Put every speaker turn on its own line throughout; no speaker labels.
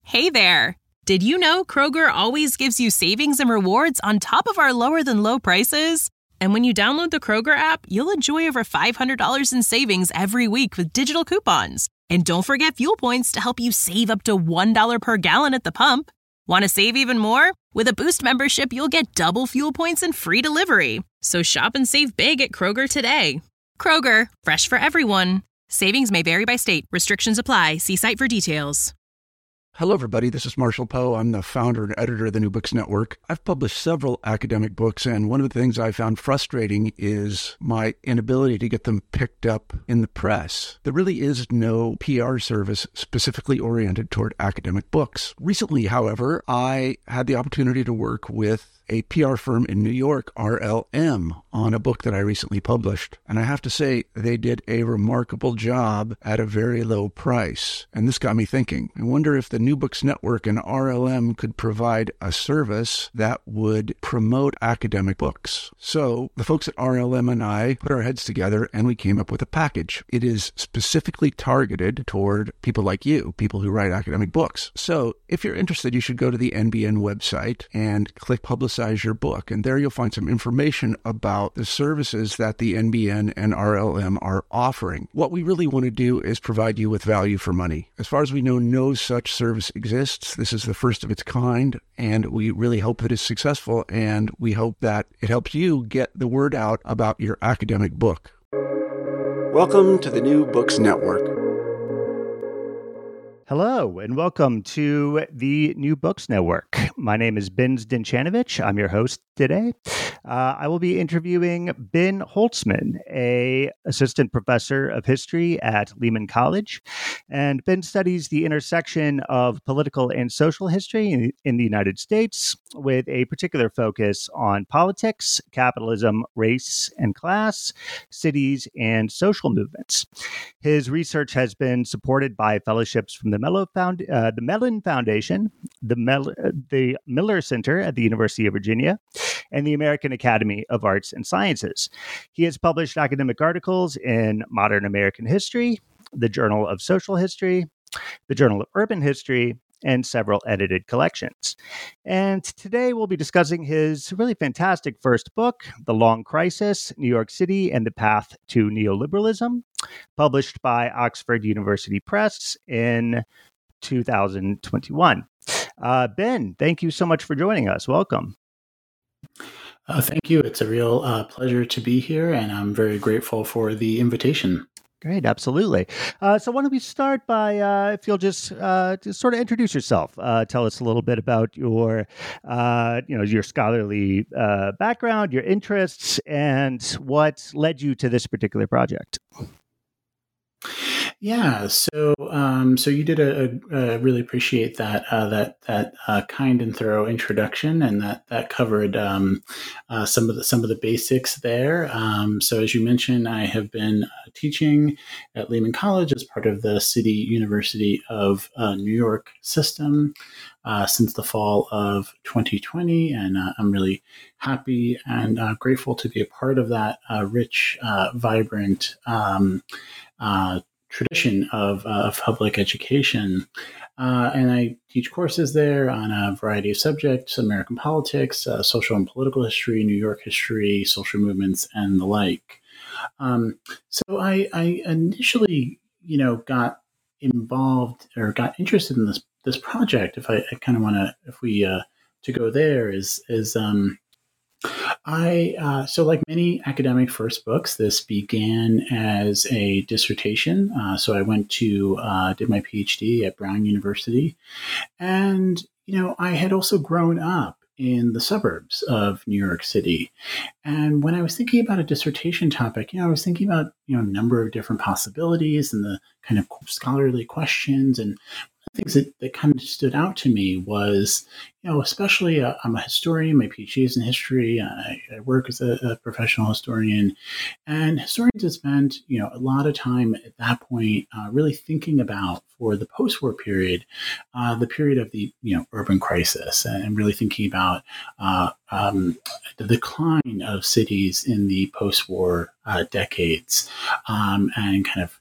Hey there! Did you know Kroger always gives you savings and rewards on top of our lower-than-low prices? And when you download the Kroger app, you'll enjoy over $500 in savings every week with digital coupons. And don't forget fuel points to help you save up to $1 per gallon at the pump. Want to save even more? With a Boost membership, you'll get double fuel points and free delivery. So shop and save big at Kroger today. Kroger, fresh for everyone. Savings may vary by state. Restrictions apply. See site for details.
Hello, everybody. This is Marshall Poe. I'm the founder and editor of the New Books Network. I've published several academic books, and one of the things I found frustrating is my inability to get them picked up in the press. There really is no PR service specifically oriented toward academic books. Recently, however, I had the opportunity to work with a PR firm in New York, RLM, on a book that I recently published. And I have to say, they did a remarkable job at a very low price. And this got me thinking. I wonder if the New Books Network and RLM could provide a service that would promote academic books. So the folks at RLM and I put our heads together and we came up with a package. It is specifically targeted toward people like you, people who write academic books. So if you're interested, you should go to the NBN website and click Publicize Your Book. And there you'll find some information about the services that the NBN and RLM are offering. What we really want to do is provide you with value for money. As far as we know, no such service exists. This is the first of its kind, and we really hope that it's successful, and we hope that it helps you get the word out about your academic book. Welcome to the New Books Network.
Hello, and welcome to the New Books Network. My name is Ben Zdenchanovich. I'm your host today. I will be interviewing Ben Holtzman, a assistant professor of history at Lehman College. And Ben studies the intersection of political and social history in the United States, with a particular focus on politics, capitalism, race and class, cities, and social movements. His research has been supported by fellowships from the Mellon Foundation, the Miller Center at the University of Virginia, and the American Academy of Arts and Sciences. He has published academic articles in Modern American History, the Journal of Social History, the Journal of Urban History, and several edited collections. And today we'll be discussing his really fantastic first book, The Long Crisis, New York City and the Path to Neoliberalism, published by Oxford University Press in 2021. Ben, thank you so much for joining us. Welcome.
Thank you. It's a real pleasure to be here, and I'm very grateful for the invitation.
Great, absolutely. So why don't we start by, if you'll just sort of introduce yourself, tell us a little bit about your scholarly background, your interests, and what led you to this particular project.
Yeah, so you did a really appreciate that kind and thorough introduction, and that covered some of the basics there. So as you mentioned, I have been teaching at Lehman College as part of the City University of New York system since the fall of 2020, and I'm really happy and grateful to be a part of that rich, vibrant tradition of public education. And I teach courses there on a variety of subjects: American politics, social and political history, New York history, social movements, and the like. So I initially, got involved or got interested in this project. If I kind of want to, if we to go there is so like many academic first books, this began as a dissertation. So I went to did my PhD at Brown University, and I had also grown up in the suburbs of New York City. And when I was thinking about a dissertation topic, I was thinking about a number of different possibilities and the kind of scholarly questions. And things that kind of stood out to me was, especially I'm a historian, my PhD is in history, I work as a professional historian, and historians have spent, a lot of time at that point really thinking about, for the post-war period, the period of the, urban crisis, and really thinking about the decline of cities in the post-war decades, and kind of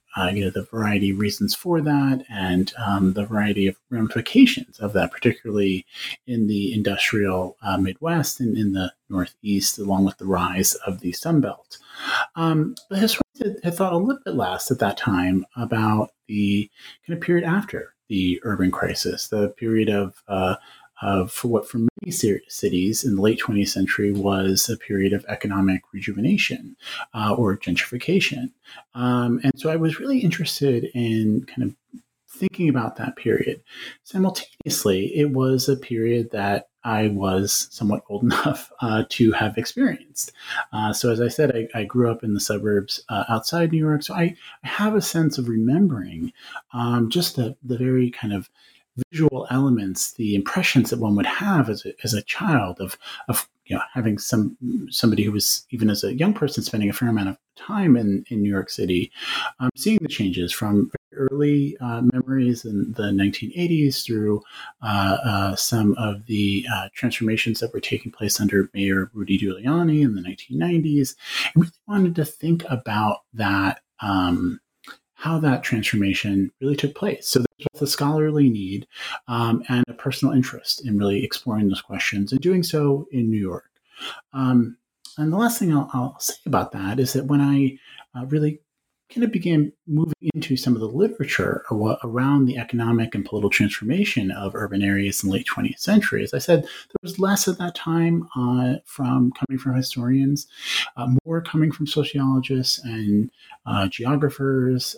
the variety of reasons for that and the variety of ramifications of that, particularly in the industrial Midwest and in the Northeast, along with the rise of the Sun Belt. The historians had thought a little bit less at that time about the kind of period after the urban crisis, the period of what for many cities in the late 20th century was a period of economic rejuvenation or gentrification. And so I was really interested in kind of thinking about that period. Simultaneously, it was a period that I was somewhat old enough to have experienced. So as I said, I grew up in the suburbs outside New York. So I have a sense of remembering just the very kind of visual elements, the impressions that one would have as a child of having somebody who was, even as a young person, spending a fair amount of time in New York City, seeing the changes from early memories in the 1980s through some of the transformations that were taking place under Mayor Rudy Giuliani in the 1990s, and really wanted to think about that, how that transformation really took place. So there's both a scholarly need and a personal interest in really exploring those questions and doing so in New York. And the last thing I'll say about that is that when I really kind of began moving into some of the literature around the economic and political transformation of urban areas in the late 20th century, as I said, there was less at that time coming from historians, more coming from sociologists and geographers.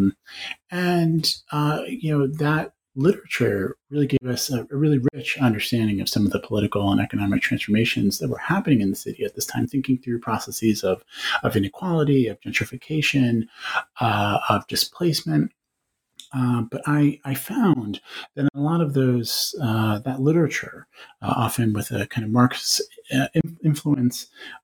That literature really gave us a really rich understanding of some of the political and economic transformations that were happening in the city at this time, thinking through processes of inequality, of gentrification, of displacement. But I found that in a lot of those, that literature, often with a kind of Marxist influence,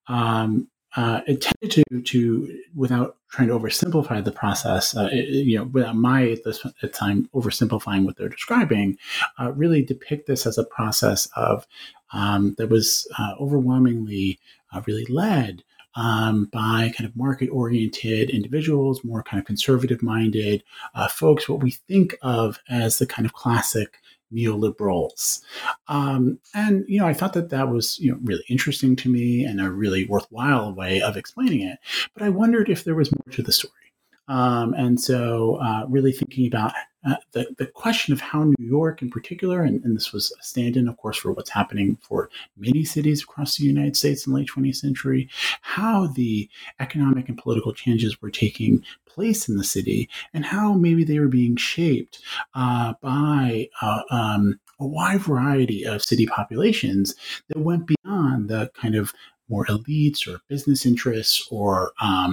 it tended to, without trying to oversimplify the process, without my, at this time, oversimplifying what they're describing, really depict this as a process of that was overwhelmingly really led by kind of market-oriented individuals, more kind of conservative-minded folks, what we think of as the kind of classic neoliberals. I thought that was, really interesting to me and a really worthwhile way of explaining it. But I wondered if there was more to the story. And so really thinking about the question of how New York in particular, and this was a stand-in, of course, for what's happening for many cities across the United States in the late 20th century, how the economic and political changes were taking place in the city, and how maybe they were being shaped by a wide variety of city populations that went beyond the kind of more elites or business interests or,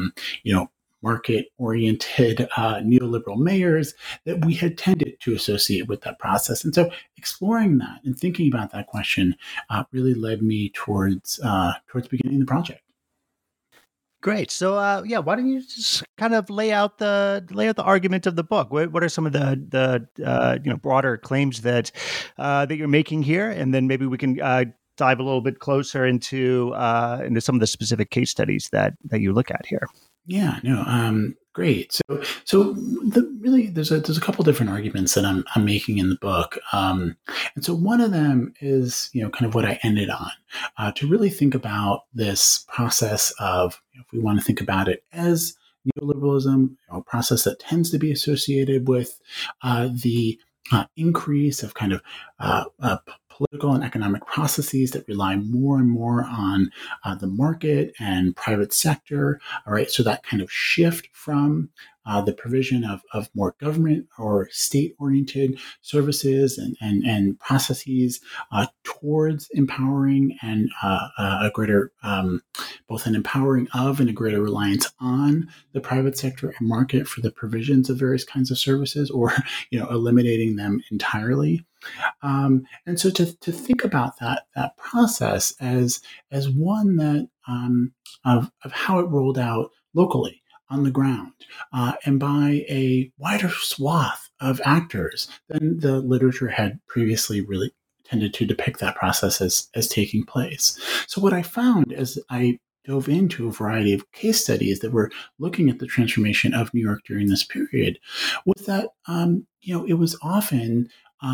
market-oriented neoliberal mayors that we had tended to associate with that process. And so exploring that and thinking about that question really led me towards beginning the project.
Great. So, why don't you just kind of lay out the argument of the book? What are some of the broader claims that you're making here, and then maybe we can dive a little bit closer into some of the specific case studies that you look at here.
Yeah, no, great. So there's a couple different arguments that I'm making in the book, and so one of them is kind of what I ended on, to really think about this process of, if we want to think about it as neoliberalism, a process that tends to be associated with the increase of kind of political and economic processes that rely more and more on the market and private sector. All right, so that kind of shift from the provision of more government or state-oriented services and processes towards empowering and a greater, both an empowering of and a greater reliance on the private sector and market for the provisions of various kinds of services, or eliminating them entirely. And so to think about that process as one that of how it rolled out locally on the ground and by a wider swath of actors than the literature had previously really tended to depict that process as taking place. So what I found as I dove into a variety of case studies that were looking at the transformation of New York during this period was that, it was often,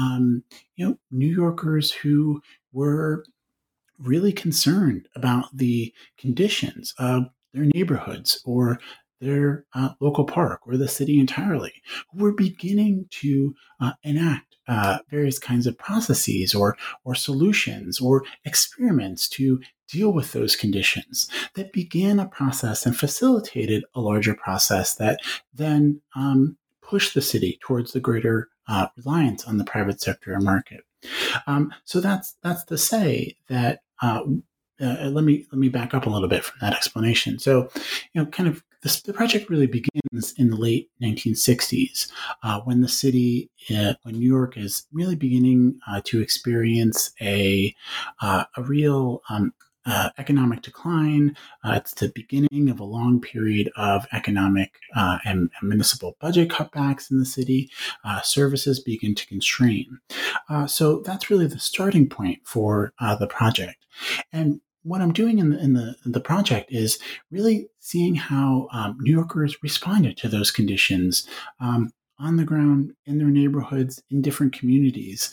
New Yorkers who were really concerned about the conditions of their neighborhoods or their local park or the city entirely, who were beginning to enact various kinds of processes or solutions or experiments to deal with those conditions that began a process and facilitated a larger process that then pushed the city towards the greater reliance on the private sector and market. So that's to say that let me back up a little bit from that explanation. So, the project really begins in the late 1960s when the city, when New York is really beginning to experience a real economic decline. It's the beginning of a long period of economic and municipal budget cutbacks in the city. Services begin to constrain. So that's really the starting point for the project. And what I'm doing in the project is really seeing how New Yorkers responded to those conditions on the ground, in their neighborhoods, in different communities,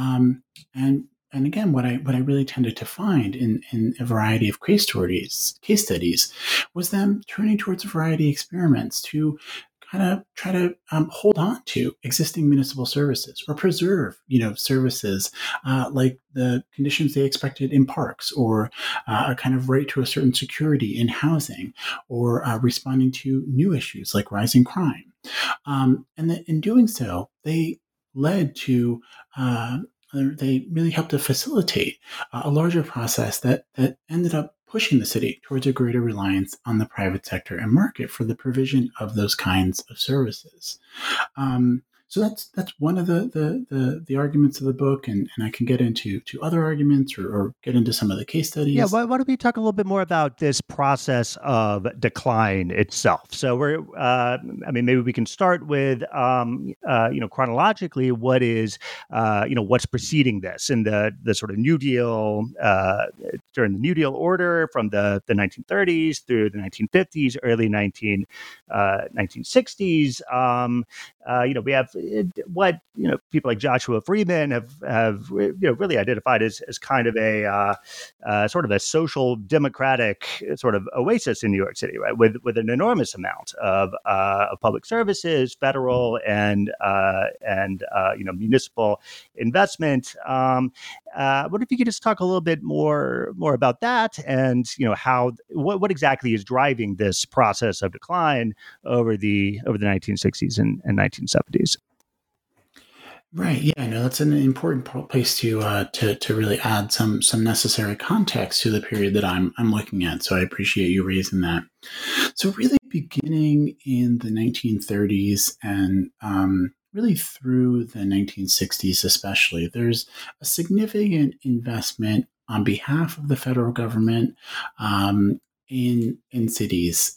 and again, what I really tended to find in a variety of case studies was them turning towards a variety of experiments to kind of try to hold on to existing municipal services or preserve, services like the conditions they expected in parks, or a kind of right to a certain security in housing, or responding to new issues like rising crime. And that in doing so, they led to they really helped to facilitate a larger process that ended up pushing the city towards a greater reliance on the private sector and market for the provision of those kinds of services. So that's one of the arguments of the book, and I can get into other arguments or get into some of the case studies.
Yeah, why don't we talk a little bit more about this process of decline itself? So maybe we can start with, chronologically, what is, what's preceding this in the sort of New Deal, during the New Deal order from the 1930s through the 1950s, early 1960s. We have what people like Joshua Freeman have really identified as kind of a sort of a social democratic sort of oasis in New York City, right? With an enormous amount of public services, federal and municipal investment. What if you could just talk a little bit more about that, and how what exactly is driving this process of decline over the 1960s and 1970s?
Right. Yeah. No, that's an important place to really add some necessary context to the period that I'm looking at. So I appreciate you raising that. So really, beginning in the 1930s and really through the 1960s, especially, there's a significant investment on behalf of the federal government in cities.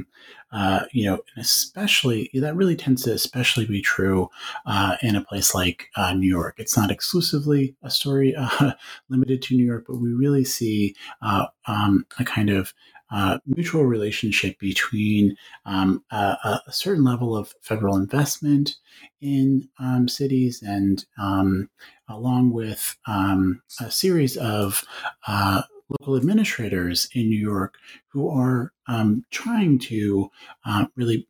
And especially that really tends to especially be true in a place like New York. It's not exclusively a story limited to New York, but we really see a kind of mutual relationship between a certain level of federal investment in cities and along with a series of local administrators in New York who are trying to really,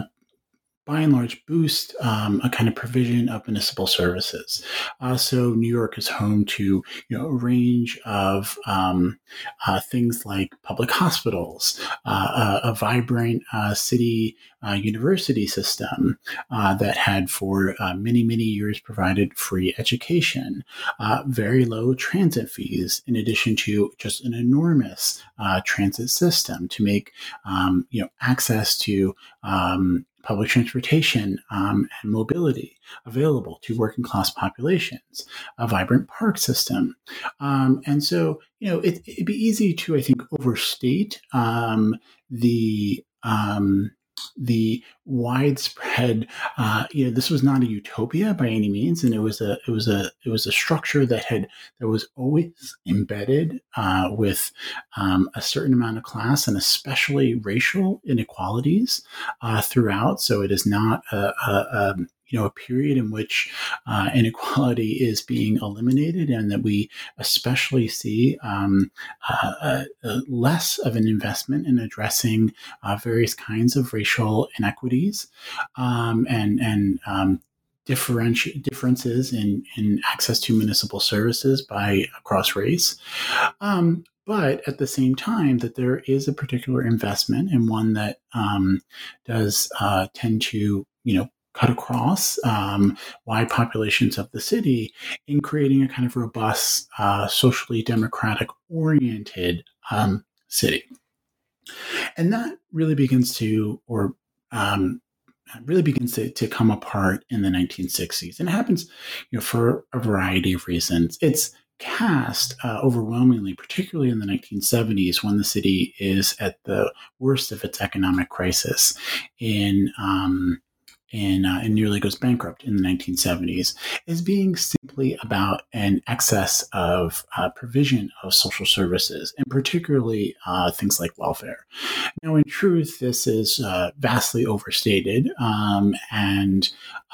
by and large, boost a kind of provision of municipal services. So New York is home to a range of things like public hospitals, a vibrant city university system that had for many years provided free education, very low transit fees, in addition to just an enormous transit system to make access to public transportation and mobility available to working class populations, a vibrant park system. And so, it'd be easy to, I think, overstate the the widespread, this was not a utopia by any means, and it was a structure that was always embedded with a certain amount of class and especially racial inequalities throughout. So it is not a period in which inequality is being eliminated, and that we especially see less of an investment in addressing various kinds of racial inequities and differences in access to municipal services by across race. But at the same time, that there is a particular investment, and one that does tend to, cut across wide populations of the city in creating a kind of robust, socially democratic oriented city. And that really begins to come apart in the 1960s. And it happens, for a variety of reasons. It's cast overwhelmingly, particularly in the 1970s, when the city is at the worst of its economic crisis and nearly goes bankrupt in the 1970s, as being simply about an excess of provision of social services, and particularly things like welfare. Now, in truth, this is vastly overstated and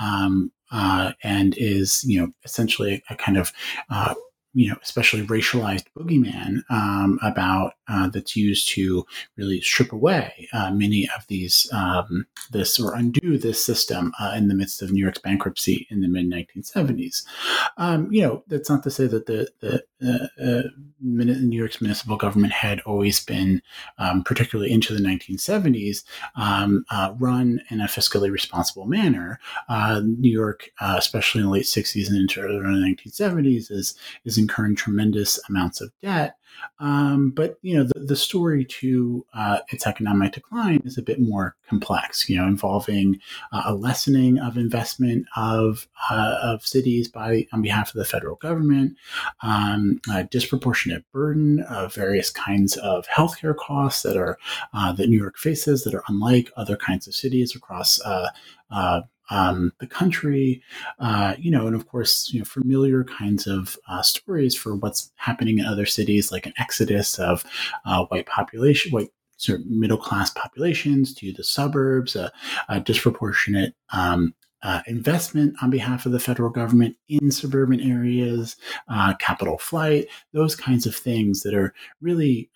is, essentially a kind of especially racialized boogeyman about that's used to really strip away many of these or undo this system in the midst of New York's bankruptcy in the mid 1970s. That's not to say that the New York's municipal government had always been, particularly into the 1970s, run in a fiscally responsible manner. New York, especially in the late 60s and into early 1970s, is incurring tremendous amounts of debt. But the story to its economic decline is a bit more complex. Involving a lessening of investment of cities on behalf of the federal government, a disproportionate burden of various kinds of healthcare costs that New York faces that are unlike other kinds of cities across the country, and of course, familiar kinds of stories for what's happening in other cities, like an exodus of white sort of middle class populations to the suburbs, a disproportionate investment on behalf of the federal government in suburban areas, capital flight, those kinds of things that are really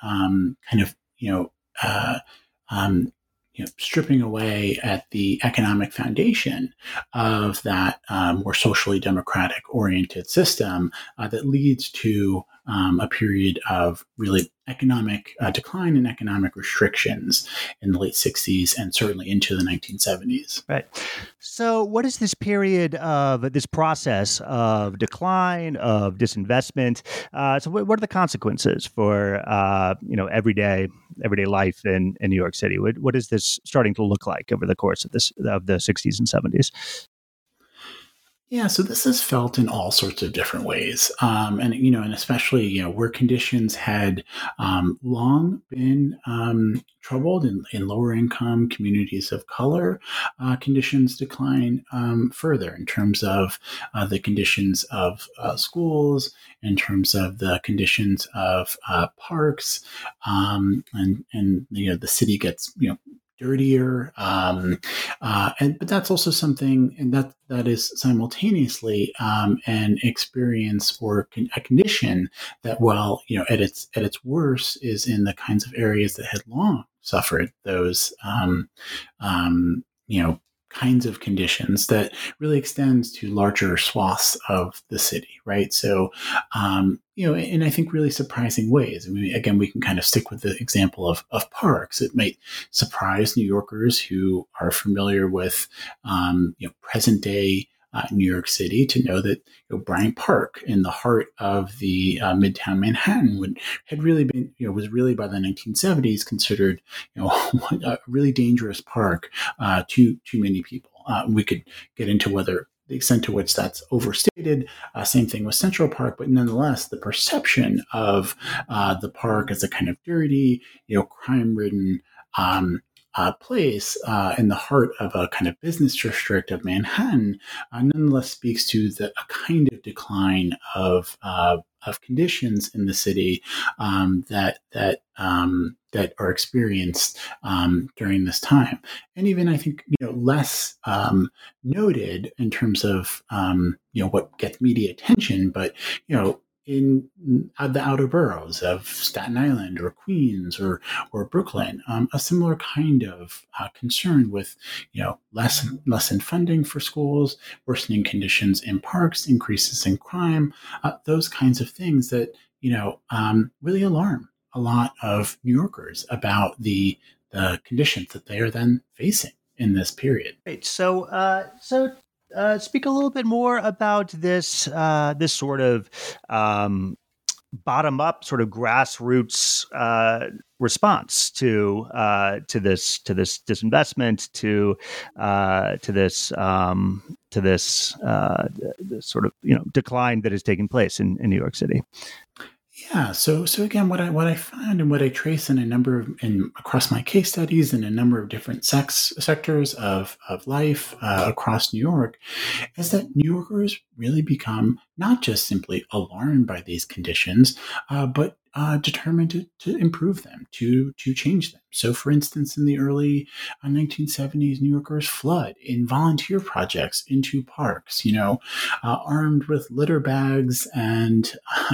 stripping away at the economic foundation of that more socially democratic oriented system that leads to a period of really economic decline and economic restrictions in the late 60s and certainly into the 1970s.
Right. So what is this period of this process of decline, of disinvestment? So what are the consequences for, everyday life in New York City? What is this starting to look like over the course of the 60s and 70s?
Yeah, so this is felt in all sorts of different ways, and especially where conditions had long been troubled in lower income communities of color, conditions decline further in terms of the conditions of schools, in terms of the conditions of parks, and the city gets dirtier, but that's also something, and that is simultaneously an experience or a condition that, at its worst, is in the kinds of areas that had long suffered those kinds of conditions that really extends to larger swaths of the city, right? So, in I think really surprising ways. I mean, again, we can kind of stick with the example of parks. It might surprise New Yorkers who are familiar with, present day New York City to know that Bryant Park in the heart of the Midtown Manhattan had really been, was really by the 1970s considered, a really dangerous park to many people. We could get into whether the extent to which that's overstated. Same thing with Central Park, but nonetheless, the perception of the park as a kind of dirty, crime-ridden, place in the heart of a kind of business district of Manhattan nonetheless speaks to a kind of decline of conditions in the city that are experienced during this time, and even I think less noted in terms of what gets media attention, but in the outer boroughs of Staten Island or Queens or Brooklyn, a similar kind of concern with less in funding for schools, worsening conditions in parks, increases in crime, those kinds of things that really alarm a lot of New Yorkers about the conditions that they are then facing in this period.
Right. So speak a little bit more about this this sort of bottom up, sort of grassroots response to this disinvestment, to this sort of decline that is taking place in New York City.
Yeah. So again, what I found and what I trace in a number of across my case studies in a number of different sectors of life across New York is that New Yorkers really become not just simply alarmed by these conditions, but determined to improve them, to change them. So, for instance, in the early 1970s, New Yorkers flood in volunteer projects into parks, armed with litter bags and,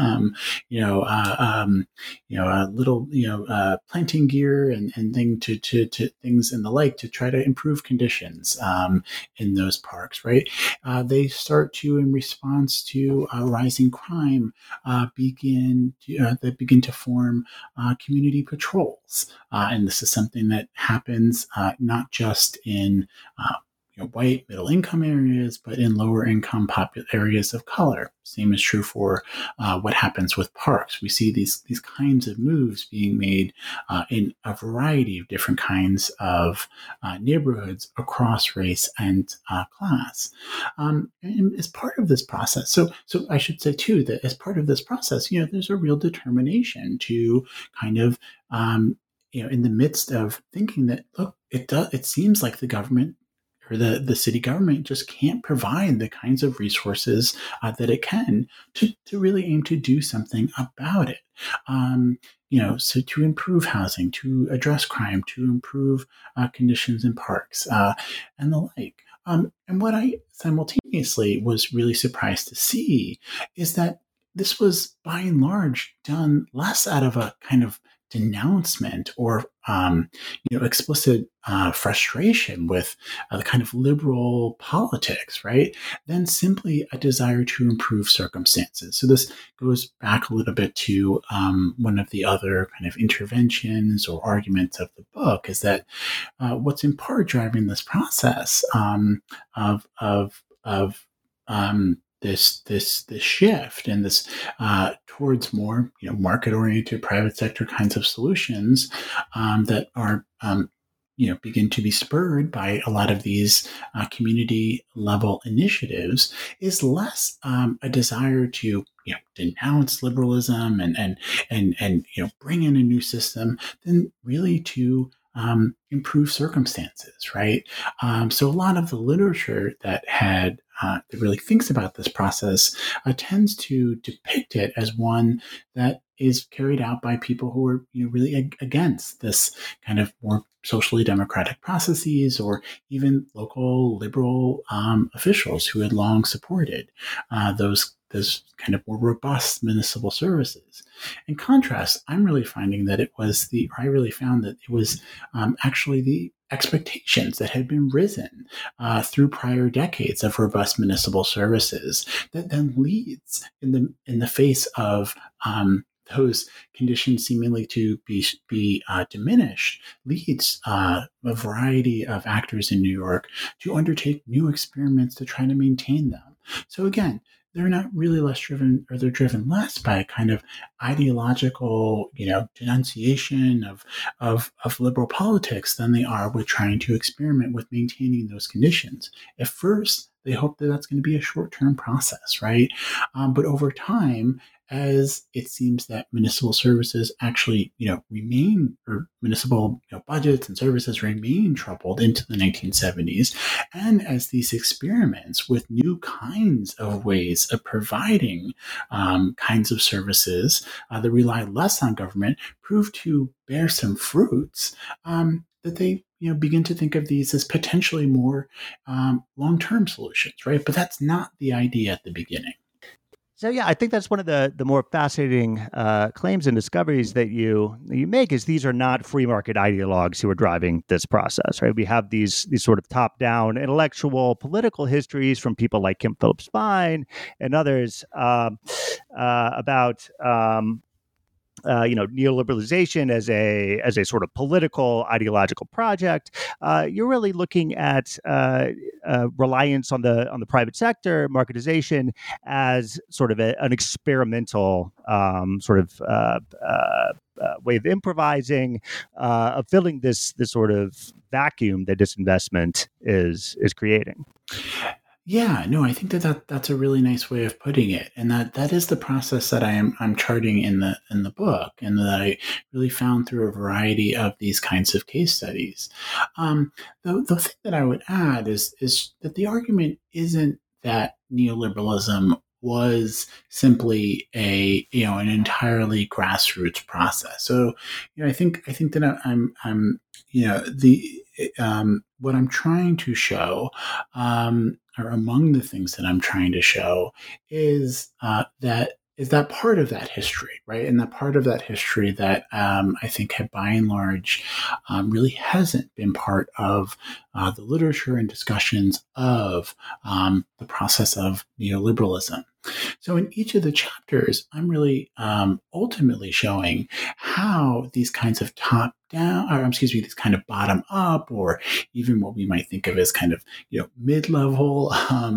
little, planting gear and thing to things and the like to try to improve conditions in those parks. Right? They start to, in response to rising crime, begin to form community patrols. And this is something that happens not just in white middle income areas, but in lower income areas of color. Same is true for what happens with parks. We see these kinds of moves being made in a variety of different kinds of neighborhoods across race and class. And as part of this process, so I should say too that as part of this process, there's a real determination to kind of in the midst of thinking that look, it seems like the government or the city government just can't provide the kinds of resources that it can to really aim to do something about it. So to improve housing, to address crime, to improve conditions in parks, and the like. And what I simultaneously was really surprised to see is that this was by and large done less out of a kind of denouncement or explicit frustration with the kind of liberal politics, right? Than simply a desire to improve circumstances. So this goes back a little bit to one of the other kind of interventions or arguments of the book is that what's in part driving this process of this shift and this towards more market-oriented private sector kinds of solutions that are begin to be spurred by a lot of these community level initiatives is less a desire to denounce liberalism and bring in a new system than really to improve circumstances, right? So a lot of the literature that really thinks about this process tends to depict it as one that is carried out by people who are really against this kind of more socially democratic processes, or even local liberal officials who had long supported those kind of more robust municipal services. In contrast, I'm really finding that I really found that it was actually the expectations that had been risen through prior decades of robust municipal services that then leads in the face of those conditions seemingly to be diminished, leads a variety of actors in New York to undertake new experiments to try to maintain them. So again, they're not really less driven, or they're driven less by a kind of ideological, denunciation of liberal politics than they are with trying to experiment with maintaining those conditions. At first, they hope that that's going to be a short-term process, right? But over time, as it seems that municipal services actually, remain, or municipal budgets and services remain troubled into the 1970s, and as these experiments with new kinds of ways of providing kinds of services that rely less on government prove to bear some fruits, that they begin to think of these as potentially more long-term solutions, right? But that's not the idea at the beginning.
So yeah, I think that's one of the more fascinating claims and discoveries that you make, is these are not free market ideologues who are driving this process, right? We have these sort of top-down intellectual political histories from people like Kim Phillips-Fein and others about neoliberalization as a sort of political ideological project. You're really looking at reliance on the private sector, marketization, as sort of an experimental way of improvising, of filling this sort of vacuum that disinvestment is creating.
Yeah, no, I think that's a really nice way of putting it, and that is the process that I'm charting in the book, and that I really found through a variety of these kinds of case studies. The thing that I would add is that the argument isn't that neoliberalism was simply an entirely grassroots process. So I think that I'm what I'm trying to show, or among the things that I'm trying to show, is that part of that history, right? And that part of that history that I think had, by and large, really hasn't been part of the literature and discussions of the process of neoliberalism. So in each of the chapters, I'm really ultimately showing how these kinds of these kind of bottom up, or even what we might think of as kind of mid-level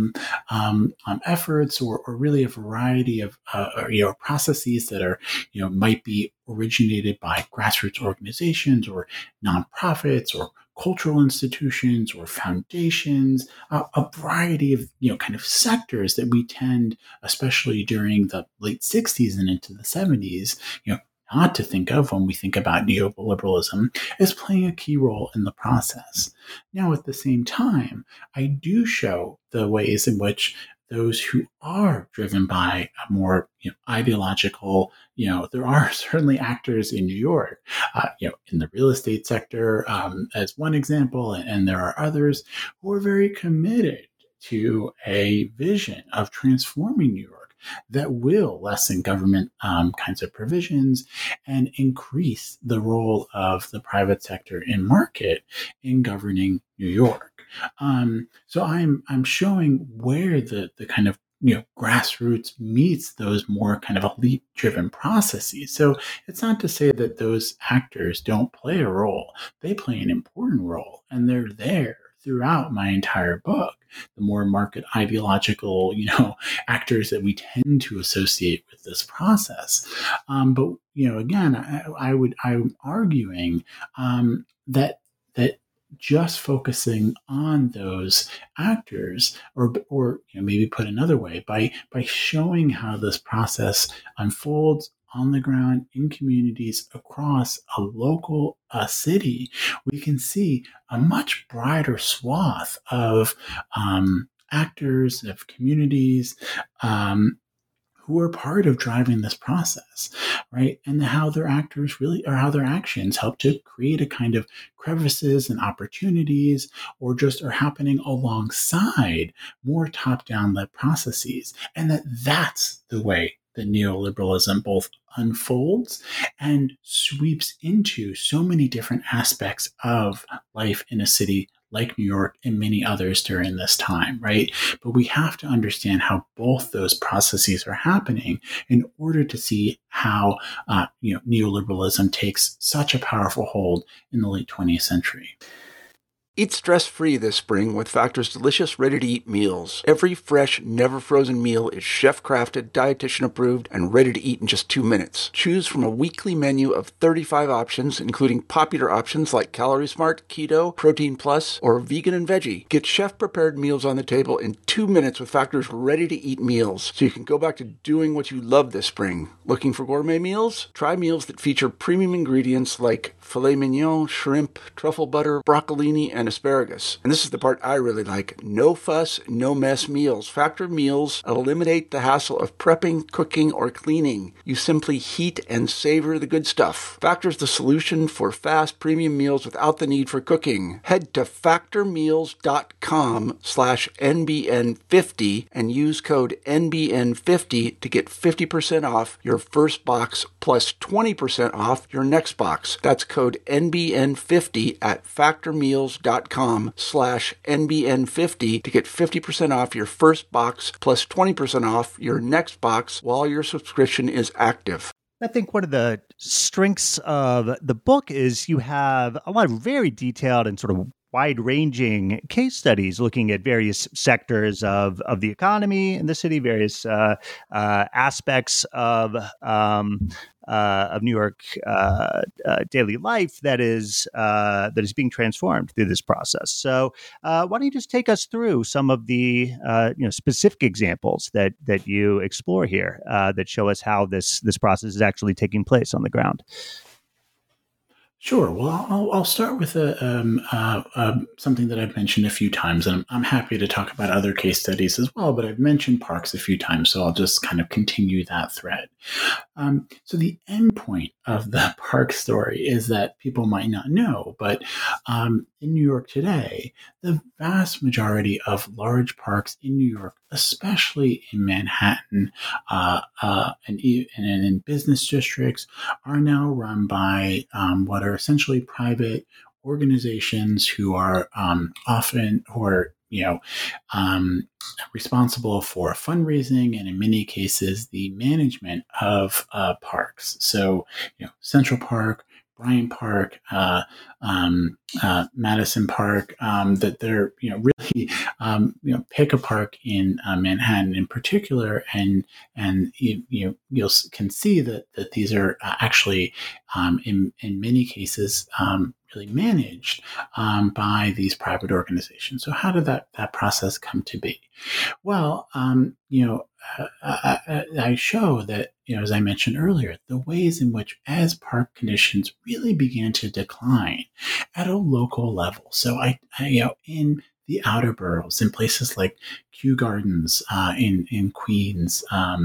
efforts, or really a variety of processes that are might be originated by grassroots organizations or nonprofits or cultural institutions or foundations, a variety of kind of sectors that we tend, especially during the late 60s and into the 70s, not to think of when we think about neoliberalism, as playing a key role in the process. Now, at the same time, I do show the ways in which those who are driven by a more ideological, there are certainly actors in New York, in the real estate sector, as one example, and there are others who are very committed to a vision of transforming New York that will lessen government kinds of provisions and increase the role of the private sector and market in governing New York. So I'm showing where the kind of grassroots meets those more kind of elite-driven processes. So it's not to say that those actors don't play a role. They play an important role, and they're there throughout my entire book. The more market ideological, actors that we tend to associate with this process. But again, I'm arguing that just focusing on those actors, or maybe put another way, by showing how this process unfolds on the ground in communities across a local city, we can see a much broader swath of actors, of communities, who are part of driving this process, right? And how their actions help to create a kind of crevices and opportunities, or just are happening alongside more top-down led processes. And that's the way that neoliberalism both unfolds and sweeps into so many different aspects of life in a city like New York and many others during this time, right? But we have to understand how both those processes are happening in order to see how neoliberalism takes such a powerful hold in the late 20th century.
Eat stress-free this spring with Factor's delicious, ready-to-eat meals. Every fresh, never-frozen meal is chef-crafted, dietitian-approved, and ready to eat in just 2 minutes. Choose from a weekly menu of 35 options, including popular options like Calorie Smart, Keto, Protein Plus, or Vegan and Veggie. Get chef-prepared meals on the table in 2 minutes with Factor's ready-to-eat meals, so you can go back to doing what you love this spring. Looking for gourmet meals? Try meals that feature premium ingredients like filet mignon, shrimp, truffle butter, broccolini, and asparagus. And this is the part I really like. No fuss, no mess meals. Factor meals eliminate the hassle of prepping, cooking, or cleaning. You simply heat and savor the good stuff. Factor's the solution for fast premium meals without the need for cooking. Head to factormeals.com/NBN50 and use code NBN50 to get 50% off your first box plus 20% off your next box. That's code NBN50 at factormeals.com/NBN50 to get 50% off your first box plus 20% off your next box while your subscription is active.
I think one of the strengths of the book is you have a lot of very detailed and sort of wide-ranging case studies looking at various sectors of the economy in the city, various aspects of New York daily life that is being transformed through this process. So, why don't you just take us through some of the specific examples that you explore here that show us how this process is actually taking place on the ground?
Sure. Well, I'll start with something that I've mentioned a few times, and I'm happy to talk about other case studies as well, but I've mentioned parks a few times, so I'll just kind of continue that thread. So the end point of the park story is that people might not know, but in New York today, the vast majority of large parks in New York, especially in Manhattan and in business districts, are now run by what are essentially private organizations who are responsible for fundraising and in many cases the management of parks. So, Central Park, Bryant Park, Madison Park, that they're really pick a park in Manhattan in particular, and you can see that these are actually in many cases really managed by these private organizations. So how did that process come to be? Well, I show that, as I mentioned earlier, the ways in which as park conditions really began to decline at a local level. So in the outer boroughs, in places like Kew Gardens in Queens,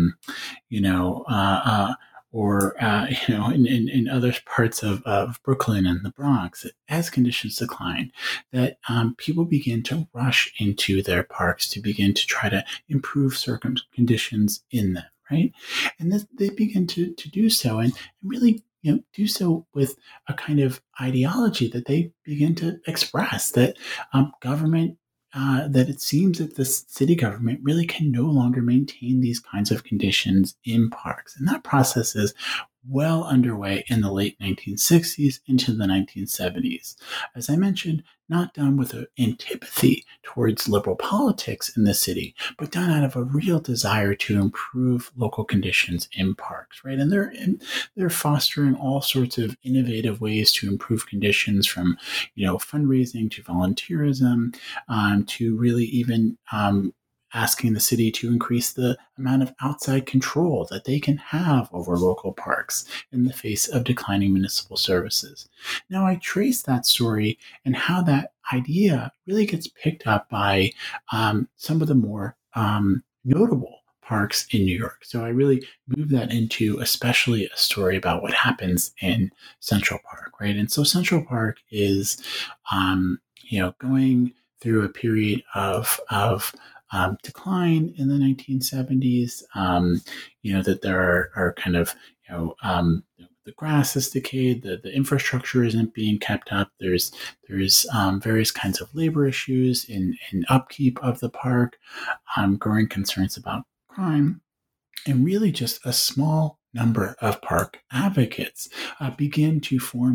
or in other parts of Brooklyn and the Bronx, as conditions decline, that people begin to rush into their parks to begin to try to improve conditions in them, right? And they begin to do so and really do so with a kind of ideology that they begin to express, that government, that it seems that the city government really can no longer maintain these kinds of conditions in parks. And that process is well underway in the late 1960s into the 1970s. As I mentioned, not done with an antipathy towards liberal politics in the city, but done out of a real desire to improve local conditions in parks, right? And they're fostering all sorts of innovative ways to improve conditions, from fundraising to volunteerism, to really even asking the city to increase the amount of outside control that they can have over local parks in the face of declining municipal services. Now, I trace that story and how that idea really gets picked up by some of the more notable parks in New York. So I really move that into especially a story about what happens in Central Park, right? And so Central Park is, going through a period of decline in the 1970s, that there are kind of, the grass has decayed, the infrastructure isn't being kept up. There's various kinds of labor issues in upkeep of the park, growing concerns about crime, and really just a small number of park advocates begin to form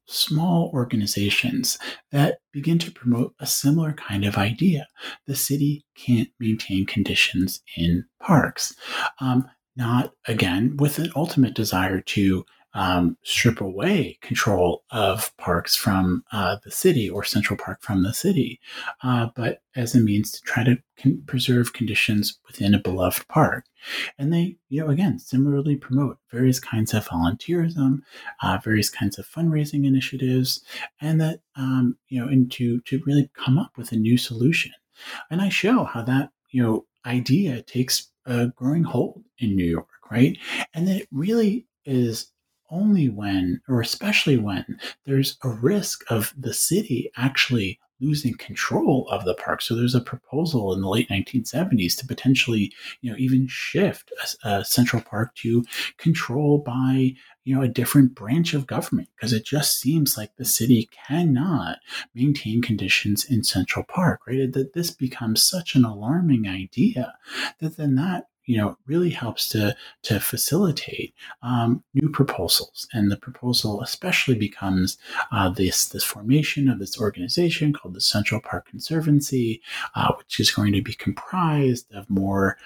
small organizations that begin to promote a similar kind of idea. The city can't maintain conditions in parks. Not, again, with an ultimate desire to strip away control of parks from the city or Central Park from the city, but as a means to try to preserve conditions within a beloved park. And they, again, similarly promote various kinds of volunteerism, various kinds of fundraising initiatives, and that, and to really come up with a new solution. And I show how that, idea takes a growing hold in New York, right? And that it really is only when, or especially when, there's a risk of the city actually losing control of the park. So there's a proposal in the late 1970s to potentially, even shift a Central Park to control by, a different branch of government, because it just seems like the city cannot maintain conditions in Central Park, right? That this becomes such an alarming idea that then that really helps to facilitate new proposals. And the proposal especially becomes this formation of this organization called the Central Park Conservancy, which is going to be comprised of more,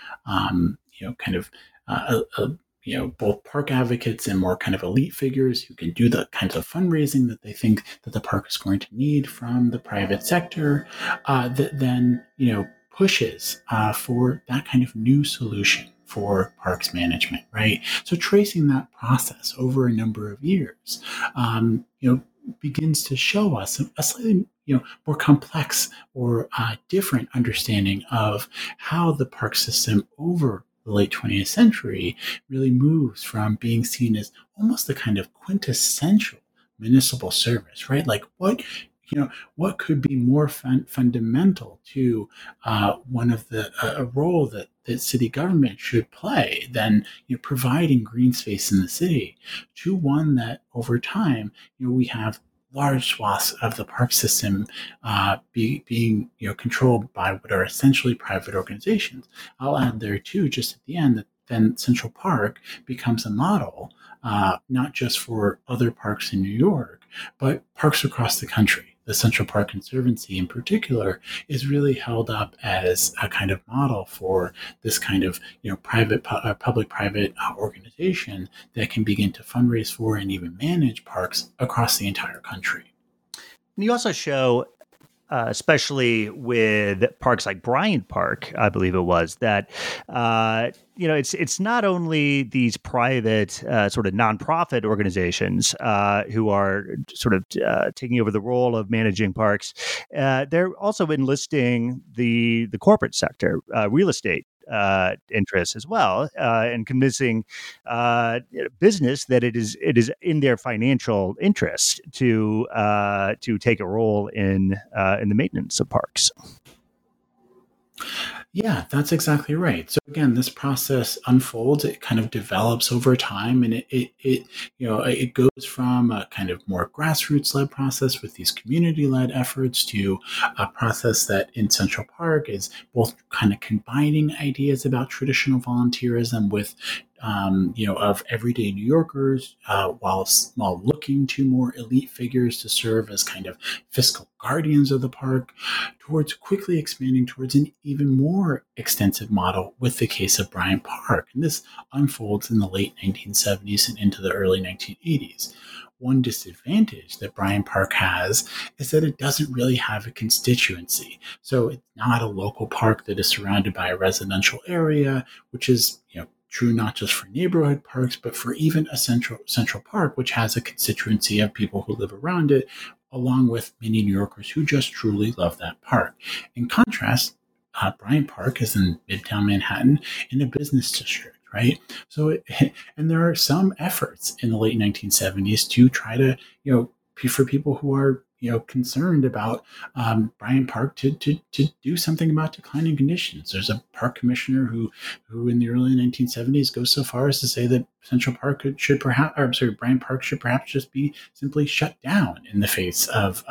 both park advocates and more kind of elite figures who can do the kinds of fundraising that they think that the park is going to need from the private sector, that then, pushes for that kind of new solution for parks management, right? So tracing that process over a number of years, begins to show us a slightly, more complex or different understanding of how the park system over the late 20th century really moves from being seen as almost the kind of quintessential municipal service, right? Like what could be more fundamental to one of the a role that city government should play than providing green space in the city, to one that over time we have large swaths of the park system being controlled by what are essentially private organizations. I'll add there too, just at the end, that then Central Park becomes a model not just for other parks in New York, but parks across the country. The Central Park Conservancy in particular is really held up as a kind of model for this kind of public-private organization that can begin to fundraise for and even manage parks across the entire country.
And you also show, especially with parks like Bryant Park, I believe it was, that it's not only these private sort of nonprofit organizations who are sort of taking over the role of managing parks. They're also enlisting the corporate sector, real estate interests as well, and convincing business that it is in their financial interest to take a role in the maintenance of parks.
Yeah, that's exactly right. So again, this process unfolds. It kind of develops over time, and it goes from a kind of more grassroots-led process with these community-led efforts to a process that in Central Park is both kind of combining ideas about traditional volunteerism with of everyday New Yorkers, while looking to more elite figures to serve as kind of fiscal guardians of the park, towards quickly expanding towards an even more extensive model with the case of Bryant Park. And this unfolds in the late 1970s and into the early 1980s. One disadvantage that Bryant Park has is that it doesn't really have a constituency. So it's not a local park that is surrounded by a residential area, which is, true not just for neighborhood parks, but for even a central park, which has a constituency of people who live around it, along with many New Yorkers who just truly love that park. In contrast, Bryant Park is in Midtown Manhattan in a business district, right? So, and there are some efforts in the late 1970s to try to, for people who are, concerned about Bryant Park to do something about declining conditions. There's a park commissioner who in the early 1970s goes so far as to say that Bryant Park should perhaps just be simply shut down in the face of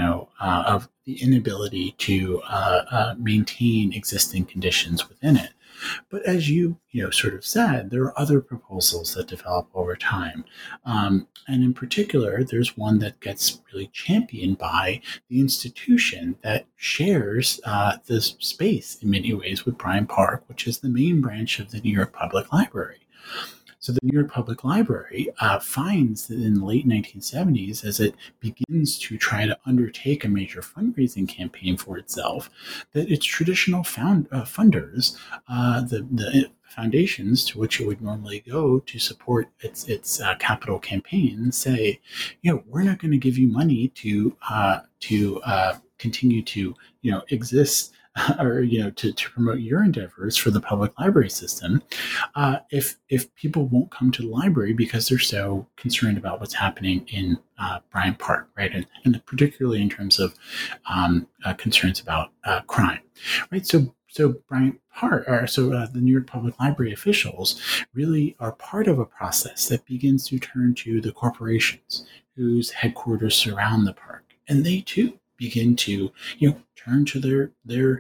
of the inability to maintain existing conditions within it. But as you sort of said, there are other proposals that develop over time. And in particular, there's one that gets really championed by the institution that shares this space in many ways with Bryant Park, which is the main branch of the New York Public Library. So the New York Public Library finds that in the late 1970s, as it begins to try to undertake a major fundraising campaign for itself, that its traditional funders, the foundations to which it would normally go to support its capital campaign, say, we're not going to give you money to continue to exist or to promote your endeavors for the public library system, if people won't come to the library because they're so concerned about what's happening in Bryant Park, right, and particularly in terms of concerns about crime, right? So Bryant Park, the New York Public Library officials really are part of a process that begins to turn to the corporations whose headquarters surround the park, and they too begin to turn to their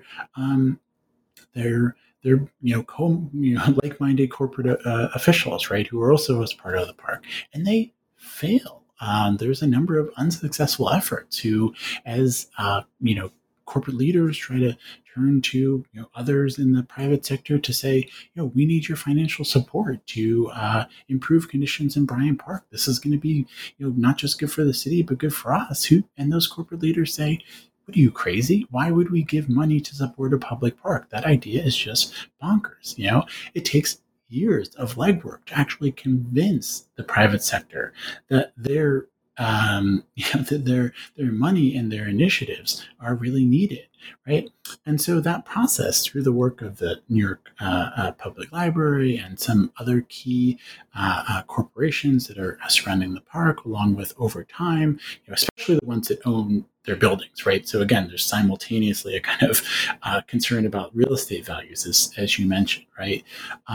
like-minded corporate officials, right, who are also as part of the park, and they fail. There's a number of unsuccessful efforts who, as corporate leaders try to turn to others in the private sector to say, we need your financial support to improve conditions in Bryant Park. This is going to be not just good for the city, but good for us. And those corporate leaders say, what are you, crazy? Why would we give money to support a public park? That idea is just bonkers. It takes years of legwork to actually convince the private sector that their money and their initiatives are really needed, right? And so that process, through the work of the New York Public Library and some other key corporations that are surrounding the park, along with over time, especially the ones that own their buildings, right? So again, there's simultaneously a kind of concern about real estate values, as you mentioned, right?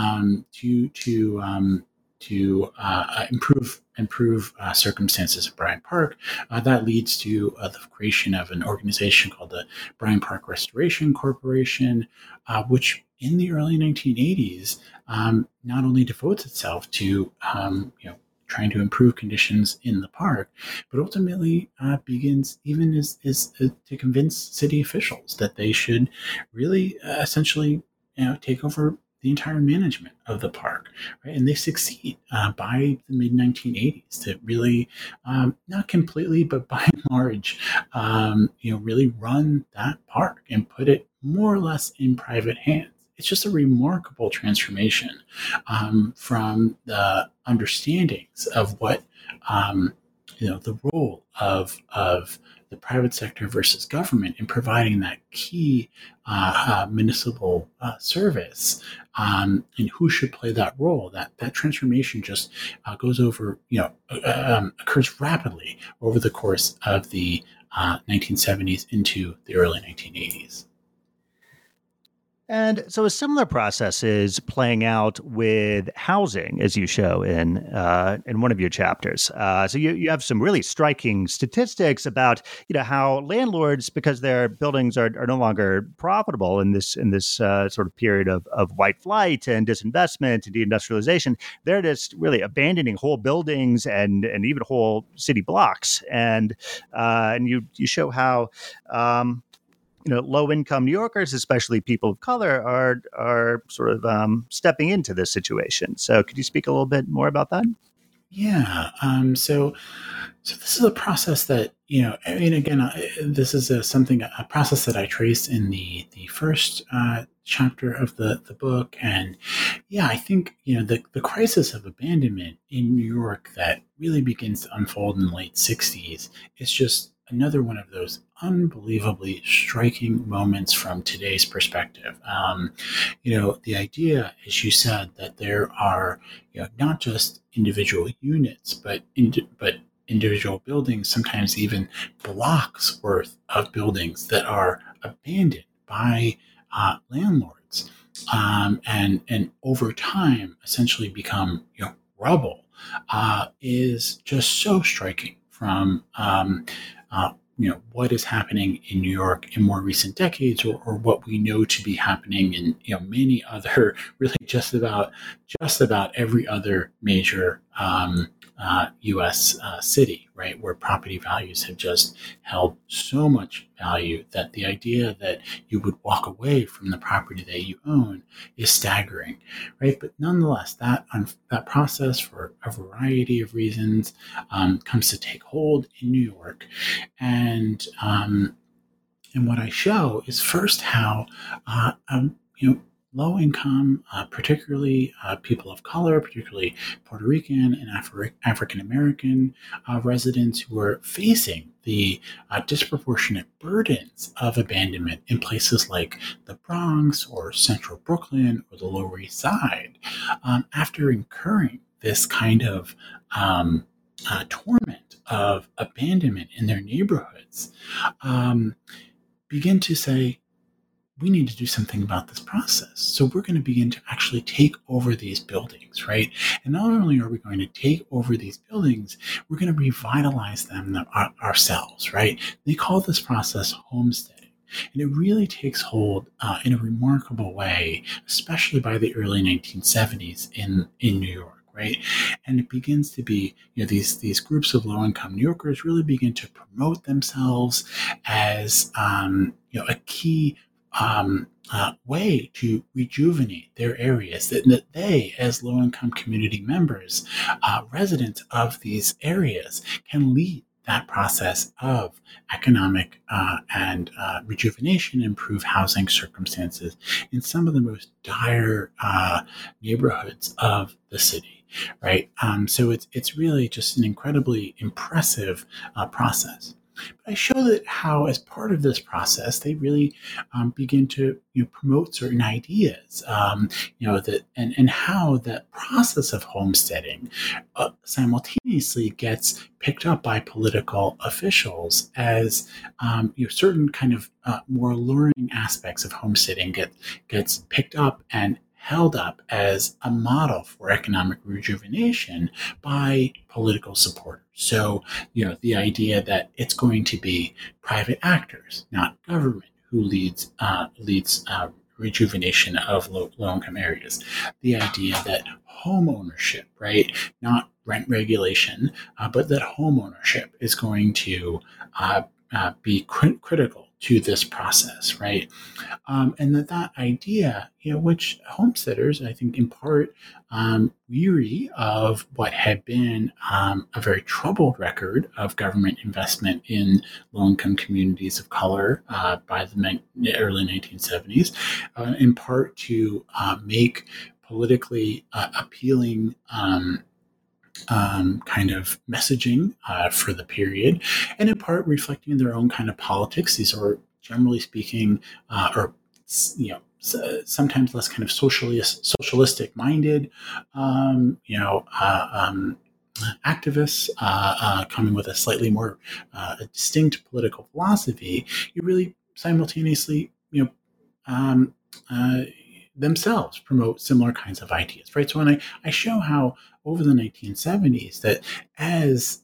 To improve circumstances at Bryant Park. That leads to the creation of an organization called the Bryant Park Restoration Corporation, which in the early 1980s not only devotes itself to trying to improve conditions in the park, but ultimately begins even as to convince city officials that they should really essentially take over the entire management of the park, right? And they succeed by the mid 1980s to really, not completely, but by and large, really run that park and put it more or less in private hands. It's just a remarkable transformation from the understandings of what the role of the private sector versus government in providing that key municipal service, and who should play that role. That transformation just goes over, occurs rapidly over the course of the 1970s into the early 1980s.
And so a similar process is playing out with housing, as you show in one of your chapters. So you have some really striking statistics about how landlords, because their buildings are no longer profitable in this sort of period of white flight and disinvestment and deindustrialization, they're just really abandoning whole buildings and even whole city blocks. And you show how low-income New Yorkers, especially people of color, are sort of stepping into this situation. So could you speak a little bit more about that?
Yeah. So this is a process that, this is a process that I trace in the first chapter of the book. And yeah, I think, the crisis of abandonment in New York that really begins to unfold in the late 60s is just another one of those unbelievably striking moments from today's perspective. The idea, as you said, that there are not just individual units, but individual buildings, sometimes even blocks worth of buildings that are abandoned by landlords, and over time essentially become rubble, is just so striking from what is happening in New York in more recent decades, or what we know to be happening in many other, really just about every other major U.S. City, right, where property values have just held so much value that the idea that you would walk away from the property that you own is staggering, right? But nonetheless, that process, for a variety of reasons, comes to take hold in New York, and what I show is first how low income, particularly people of color, particularly Puerto Rican and African American residents who are facing the disproportionate burdens of abandonment in places like the Bronx or Central Brooklyn or the Lower East Side, after incurring this kind of torment of abandonment in their neighborhoods, begin to say, we need to do something about this process. So we're going to begin to actually take over these buildings, right? And not only are we going to take over these buildings, we're going to revitalize them ourselves, right? They call this process homesteading. And it really takes hold in a remarkable way, especially by the early 1970s in New York. Right? And it begins to be, these groups of low-income New Yorkers really begin to promote themselves as, a key way to rejuvenate their areas, that they, as low-income community members, residents of these areas, can lead that process of economic and rejuvenation, improve housing circumstances in some of the most dire neighborhoods of the city, right? So it's really just an incredibly impressive process. But I show that how, as part of this process, they really begin to promote certain ideas, that and how that process of homesteading simultaneously gets picked up by political officials as certain kind of more alluring aspects of homesteading gets picked up and held up as a model for economic rejuvenation by political supporters. So, the idea that it's going to be private actors, not government, who leads rejuvenation of low-income areas. The idea that home ownership, right, not rent regulation, but that home ownership is going to be critical to this process, right? And that idea, which homesteaders, I think, in part, weary of what had been a very troubled record of government investment in low-income communities of color by the early 1970s, in part to make politically appealing kind of messaging for the period, and in part reflecting their own kind of politics. These are, generally speaking, or sometimes less kind of socialistic minded, activists coming with a slightly more distinct political philosophy. You really simultaneously, themselves promote similar kinds of ideas, right? So when I show how over the 1970s that as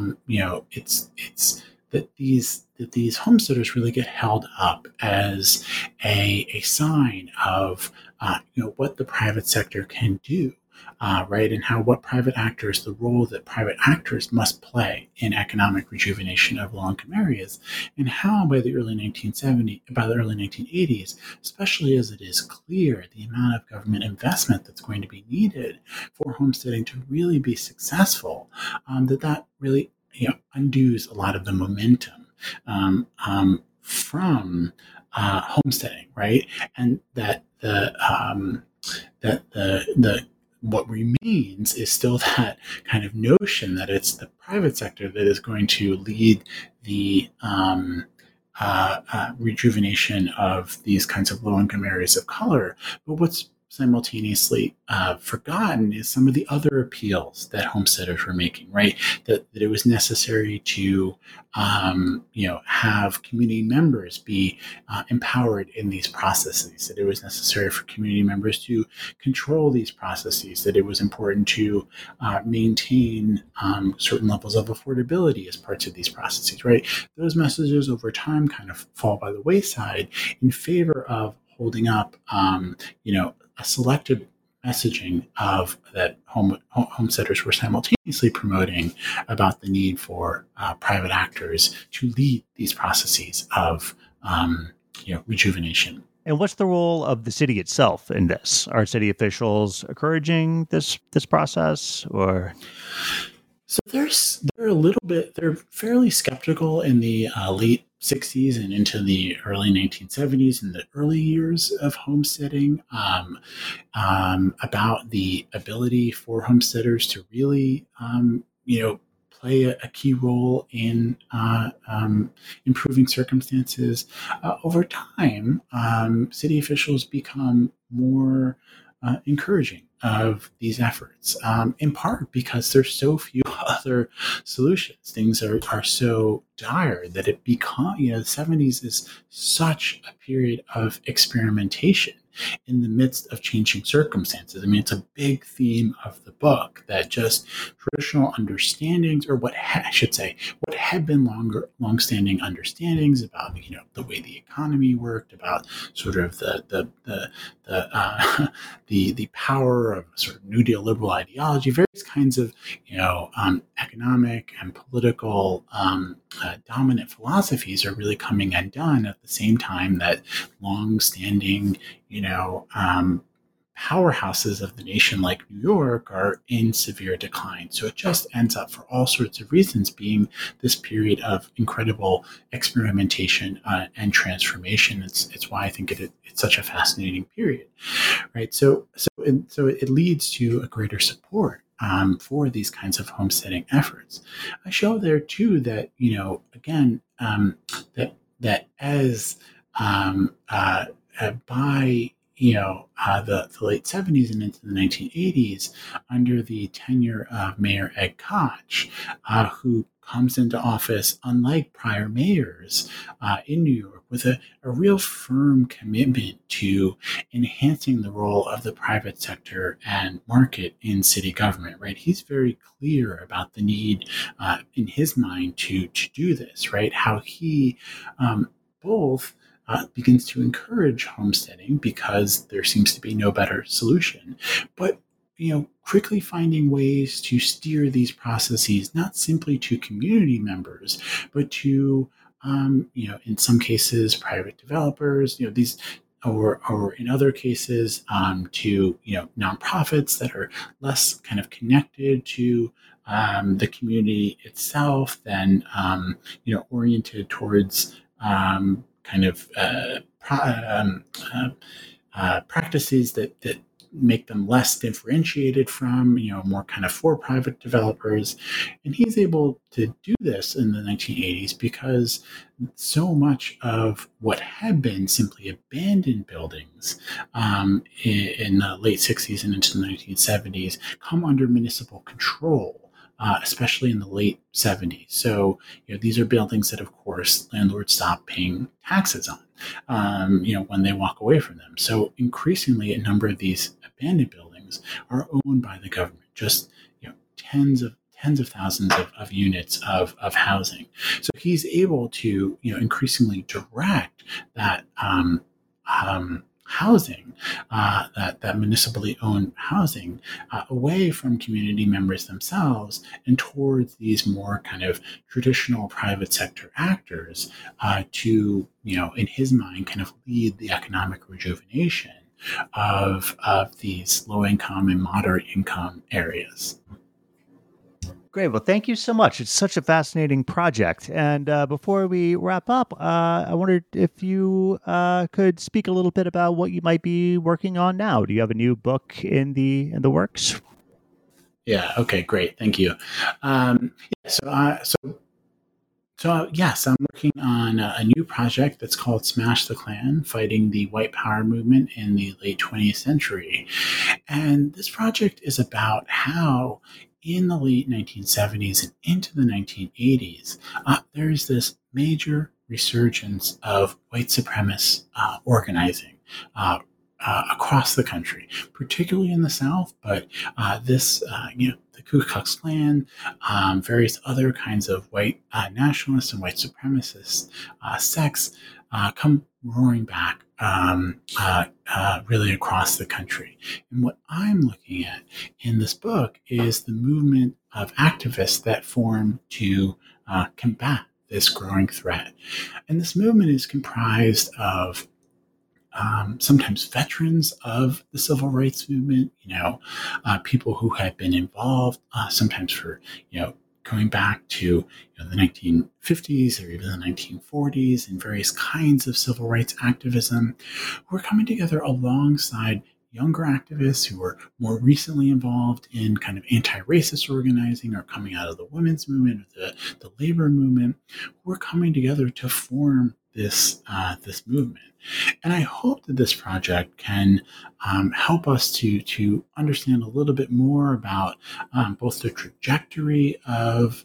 it's that these homesteaders really get held up as a sign of what the private sector can do, right, and how the role that private actors must play in economic rejuvenation of low-income areas, and how by the early 1980s, especially as it is clear the amount of government investment that's going to be needed for homesteading to really be successful, that really undoes a lot of the momentum from homesteading, right, and that the what remains is still that kind of notion that it's the private sector that is going to lead the rejuvenation of these kinds of low-income areas of color. But what's simultaneously forgotten is some of the other appeals that homesteaders were making, right? That it was necessary to, have community members be empowered in these processes, that it was necessary for community members to control these processes, that it was important to maintain certain levels of affordability as parts of these processes, right? Those messages over time kind of fall by the wayside in favor of holding up, a selective messaging of that homesteaders were simultaneously promoting about the need for private actors to lead these processes of rejuvenation.
And what's the role of the city itself in this? Are city officials encouraging this process, or?
So they're fairly skeptical in the late 60s and into the early 1970s, in the early years of homesteading, about the ability for homesteaders to really, play a key role in improving circumstances. Over time, city officials become more encouraging of these efforts, in part because there's so few other solutions. Things are so dire that it the 70s is such a period of experimentation in the midst of changing circumstances. I mean, it's a big theme of the book that just traditional understandings, or what had been longstanding understandings about, the way the economy worked, about sort of the power of sort of New Deal liberal ideology, various kinds of, economic and political dominant philosophies are really coming undone at the same time that long-standing, powerhouses of the nation like New York are in severe decline. So it just ends up, for all sorts of reasons, being this period of incredible experimentation and transformation. It's why I think it's such a fascinating period, right? So it leads to a greater support for these kinds of homesteading efforts. I show there too that, again, that as by the late 70s and into the 1980s, under the tenure of Mayor Ed Koch, who comes into office, unlike prior mayors in New York, with a real firm commitment to enhancing the role of the private sector and market in city government, right? He's very clear about the need in his mind to do this, right? How he both begins to encourage homesteading because there seems to be no better solution, but quickly finding ways to steer these processes not simply to community members, but to in some cases private developers, these, or in other cases to nonprofits that are less kind of connected to the community itself than oriented towards practices that make them less differentiated from, more kind of for private developers. And he's able to do this in the 1980s because so much of what had been simply abandoned buildings in the late 60s and into the 1970s come under municipal control. Especially in the late 70s. So, these are buildings that, of course, landlords stop paying taxes on, when they walk away from them. So increasingly, a number of these abandoned buildings are owned by the government, just, tens of thousands of units of housing. So he's able to, increasingly direct that housing, that municipally owned housing, away from community members themselves and towards these more kind of traditional private sector actors to, in his mind, kind of lead the economic rejuvenation of these low income and moderate income areas.
Great. Well, thank you so much. It's such a fascinating project. And before we wrap up, I wondered if you could speak a little bit about what you might be working on now. Do you have a new book in the works?
Yeah. Okay. Great. Thank you. So So, yes, I'm working on a new project that's called Smash the Klan, fighting the white power movement in the late 20th century. And this project is about how in the late 1970s and into the 1980s, there's this major resurgence of white supremacist organizing. Across the country, particularly in the South, but the Ku Klux Klan, various other kinds of white nationalists and white supremacist sects come roaring back really across the country. And what I'm looking at in this book is the movement of activists that form to combat this growing threat. And this movement is comprised of sometimes veterans of the civil rights movement, people who had been involved, sometimes for, going back to the 1950s or even the 1940s in various kinds of civil rights activism, who are coming together alongside younger activists who were more recently involved in kind of anti-racist organizing or coming out of the women's movement or the labor movement, who are coming together to form this movement. And I hope that this project can help us to understand a little bit more about both the trajectory of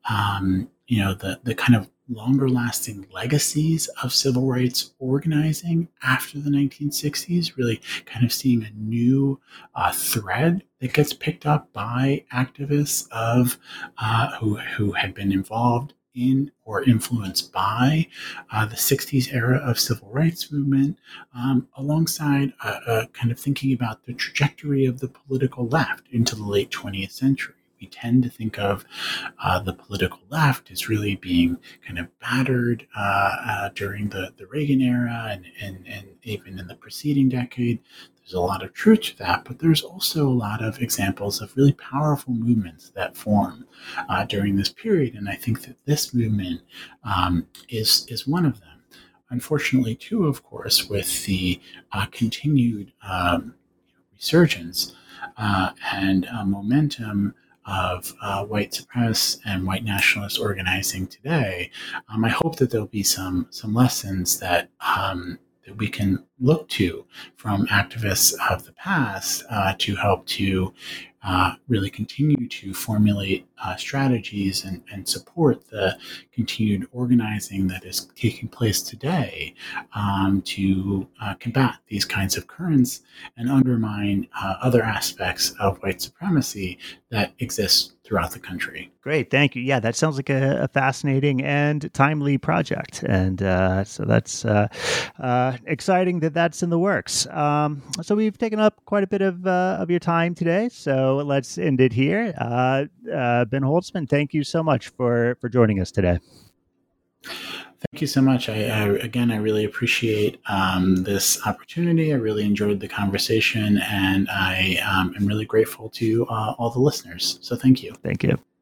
the kind of longer lasting legacies of civil rights organizing after the 1960s, really kind of seeing a new thread that gets picked up by activists who had been involved in or influenced by the 60s era of civil rights movement, alongside kind of thinking about the trajectory of the political left into the late 20th century. We tend to think of the political left as really being kind of battered during the Reagan era and even in the preceding decade. There's a lot of truth to that, but there's also a lot of examples of really powerful movements that form during this period. And I think that this movement is one of them. Unfortunately, too, of course, with the continued resurgence and momentum of white supremacists and white nationalist organizing today, I hope that there'll be some lessons that we can look to from activists of the past to help to really continue to formulate strategies and support the continued organizing that is taking place today to combat these kinds of currents and undermine other aspects of white supremacy that exist throughout the country.
Great, thank you. Yeah, that sounds like a fascinating and timely project, and so that's exciting that that's in the works. So we've taken up quite a bit of your time today, so let's end it here. Ben Holtzman, thank you so much for joining us today.
Thank you so much. I really appreciate this opportunity. I really enjoyed the conversation, and I am really grateful to all the listeners. So thank you.
Thank you.